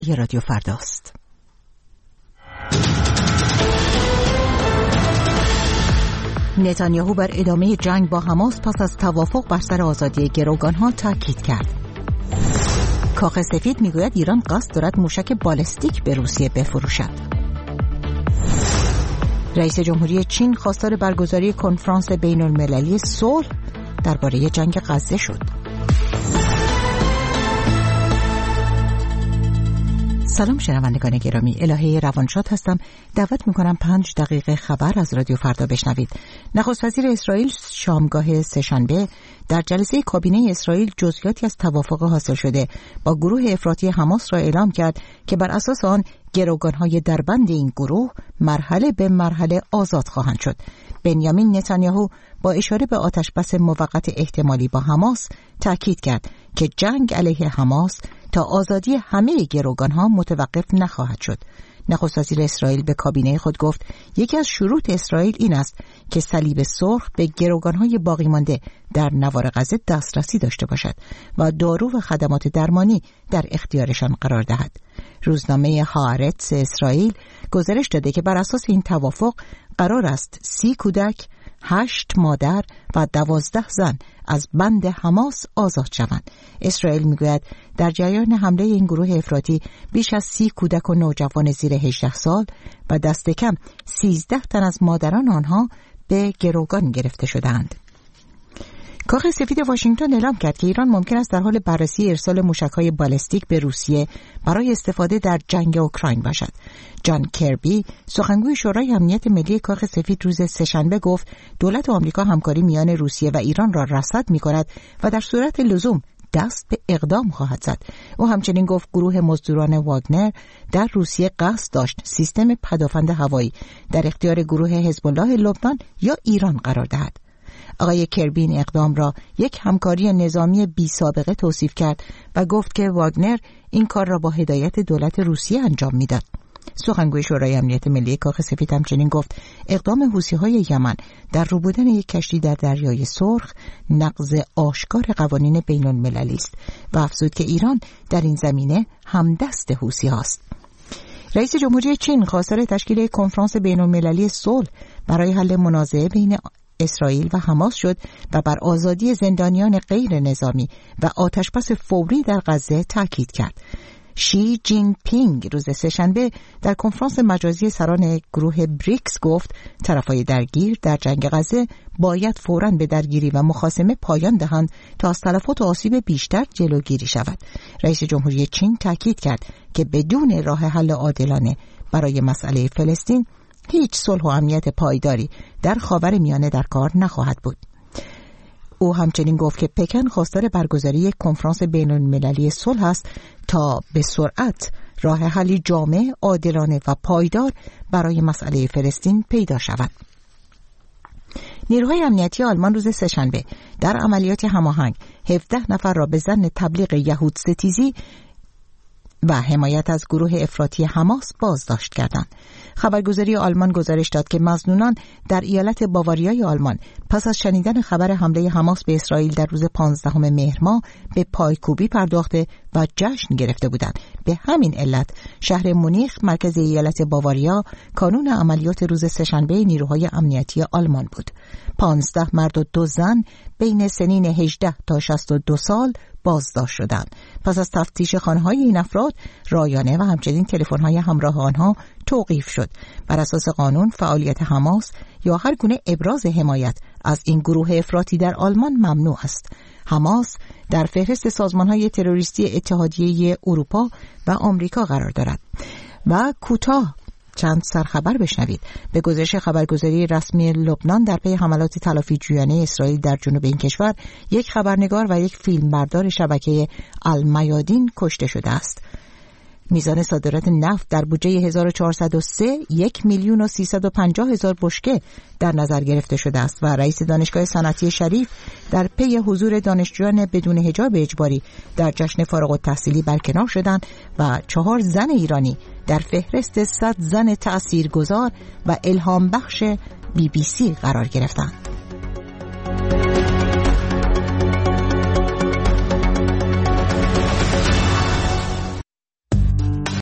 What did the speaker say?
یه رادیو فرداست. نتانیاهو بر ادامه جنگ با حماس پس از توافق بر سر آزادی گروگانها تاکید کرد. کاخ سفید میگوید ایران قصد دارد موشک بالستیک به روسیه بفروشد. رئیس جمهوری چین خواستار برگزاری کنفرانس بین‌المللی صلح درباره جنگ غزه شد. سلام شنوندگان گرامی، الهه روانشاد هستم. دعوت میکنم 5 دقیقه خبر از رادیو فردا بشنوید. نخست وزیر اسرائیل شامگاه سه‌شنبه در جلسه کابینه اسرائیل جزئیاتی از توافق حاصل شده با گروه افراطی حماس را اعلام کرد که بر اساس آن گروگانهای دربند این گروه مرحله به مرحله آزاد خواهند شد. بنیامین نتانیاهو با اشاره به آتشبس موقت احتمالی با حماس تاکید کرد که جنگ علیه حماس تا آزادی همه گروگانها متوقف نخواهد شد. نخست وزیر اسرائیل به کابینه خود گفت یکی از شروط اسرائیل این است که صلیب سرخ به گروگانهای باقی مانده در نوار غزه دسترسی داشته باشد و دارو و خدمات درمانی در اختیارشان قرار دهد. روزنامه هآرتس اسرائیل گزارش داده که بر اساس این توافق قرار است 30 کودک، 8 مادر و 12 زن از بند حماس آزاد شوند. اسرائیل میگوید در جریان حمله این گروه افراطی بیش از 30 کودک و نوجوان زیر 18 سال و دست کم 13 تن از مادران آنها به گروگان گرفته شدند. کاخ سفید واشنگتن اعلام کرد که ایران ممکن است در حال بررسی ارسال موشک‌های بالستیک به روسیه برای استفاده در جنگ اوکراین باشد. جان کربی، سخنگوی شورای امنیت ملی کاخ سفید روز سه‌شنبه گفت دولت آمریکا همکاری میان روسیه و ایران را رصد می‌کند و در صورت لزوم دست به اقدام خواهد زد. او همچنین گفت گروه مزدوران واگنر در روسیه قصد داشت سیستم پدافند هوایی در اختیار گروه حزب الله لبنان یا ایران قرار دهد. آقای کربی این اقدام را یک همکاری نظامی بی سابقه توصیف کرد و گفت که واگنر این کار را با هدایت دولت روسیه انجام میداد. سخنگوی شورای امنیت ملی کاخ سفید همچنین گفت اقدام حوثی‌های یمن در روبودن یک کشتی در دریای سرخ نقض آشکار قوانین بین‌المللی است و افزود که ایران در این زمینه همدست حوثی‌هاست. رئیس جمهوری چین خواستار تشکیل کنفرانس بین‌المللی صلح برای حل منازعه بین اسرائیل و حماس شد و بر آزادی زندانیان غیر نظامی و آتشبس فوری در غزه تاکید کرد. شی جین پینگ روز سه‌شنبه در کنفرانس مجازی سران گروه بریکس گفت طرفای درگیر در جنگ غزه باید فوراً به درگیری و مخاصمه پایان دهند تا از تلفات و آسیب بیشتر جلوگیری شود. رئیس جمهوری چین تاکید کرد که بدون راه حل عادلانه برای مسئله فلسطین هیچ صلح و امنیت پایداری در خاورمیانه در کار نخواهد بود. او همچنین گفت که پکن خواستار برگزاری یک کنفرانس بین‌المللی صلح است تا به سرعت راه حلی جامع، عادلانه و پایدار برای مسئله فلسطین پیدا شود. نیروهای امنیتی آلمان روز سه‌شنبه در عملیات هماهنگ 17 نفر را به ظن تبلیغ یهود ستیزی و حمایت از گروه افراطی حماس بازداشت کردند. خبرگزاری آلمان گزارش داد که مظنونان در ایالت باواریای آلمان پس از شنیدن خبر حمله حماس به اسرائیل در روز 15 مهر ماه به پایکوبی پرداخته و جشن گرفته بودند. به همین علت شهر مونیخ مرکز ایالت باواریا کانون عملیات روز سه‌شنبه نیروهای امنیتی آلمان بود. 15 مرد و 2 زن بین سنین 18 تا 62 سال بازداشت شدند. پس از تفتیش خانه‌های این افراد، رایانه و همچنین تلفن‌های همراه آنها توقیف شد. بر اساس قانون فعالیت حماس یا هر گونه ابراز حمایت از این گروه افراطی در آلمان ممنوع است. حماس در فهرست سازمان‌های تروریستی اتحادیه اروپا و آمریکا قرار دارد. و کوتاه چند سرخبر بشنوید. به گزارش خبرگزاری رسمی لبنان در پی حملات تلافی‌جویانه اسرائیل در جنوب این کشور، یک خبرنگار و یک فیلمبردار شبکه المیادین کشته شده است. میزان صادرات نفت در بودجه 1403 1,350,000 بشکه در نظر گرفته شده است و رئیس دانشگاه صنعتی شریف در پی حضور دانشجویان بدون حجاب اجباری در جشن فارغ التحصیلی برکنار شدند و 4 زن ایرانی در فهرست 100 زن تأثیرگذار و الهام بخش BBC قرار گرفتند.